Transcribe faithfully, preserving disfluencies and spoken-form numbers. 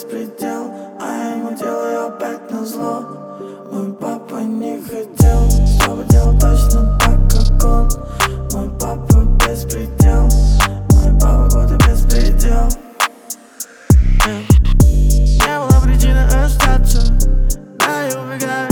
беспредел, а я ему делаю опять назло. Мой папа не хотел, чтобы делал точно так, как он. Мой папа беспредел, мой папа вот и беспредел. yeah. Не было причины остаться, да и убегаю